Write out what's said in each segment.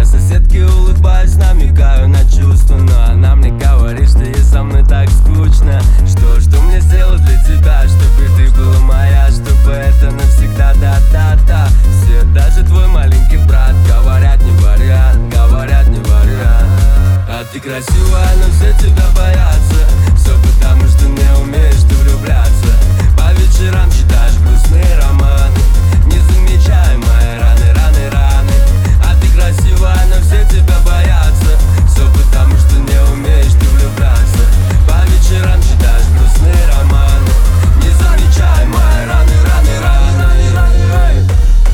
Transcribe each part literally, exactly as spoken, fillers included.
Я соседке улыбаюсь, намекаю на чувства, но она мне говорит, что ей со мной так скучно. Что, что мне сделать для тебя, чтобы ты была моя, чтобы это навсегда, да-да-да. Все, даже твой маленький брат говорят не вариант, говорят не вариант. А ты красивая, но все тебя боятся. Все потому, что не умеешь ты влюбляться. По вечерам читаешь грустные романы, не замечая мои раны, раны, раны. А ты красивая, но все тебя боятся. Все потому, что не умеешь ты влюбляться. По вечерам читаешь грустные романы, не замечая мои раны, раны, раны.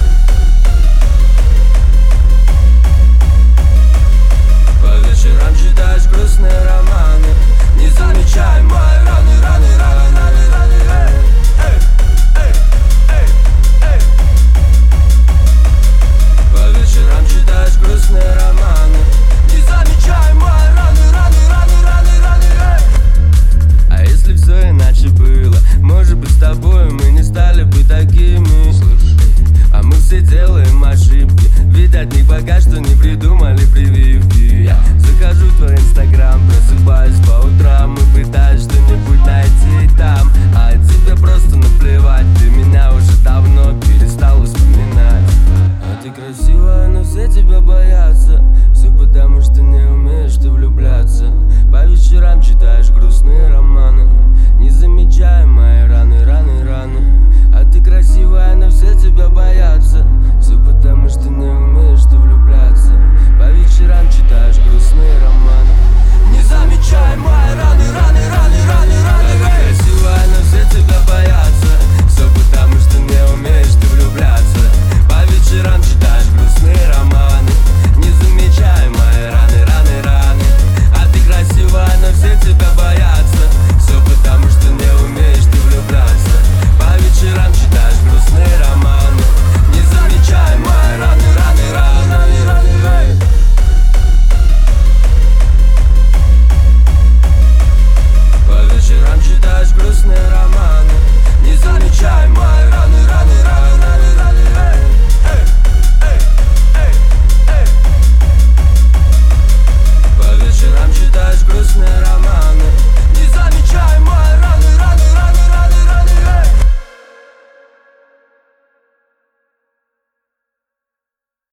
По вечерам читаешь грустные романы, не замечай мои раны, раны, раны, раны, раны. Эй, эй, эй, эй. По вечерам читаешь грустные романы, не замечай мои раны, раны, раны, раны, раны. Эй. А если все иначе было, может быть, с тобой мы не стали бы такими. А мы все делаем ошибки, ведь от них пока что не придумали прививки. Я захожу